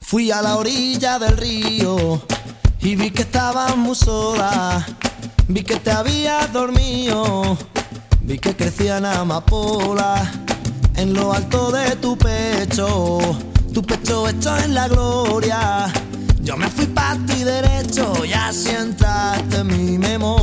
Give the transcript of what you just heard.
Fui a la orilla del río y vi que estabas muy sola. Vi que te habías dormido, vi que crecían amapolas en lo alto de tu pecho hecho en la gloria. Yo me fui pa' ti derecho y así entraste en mi memoria.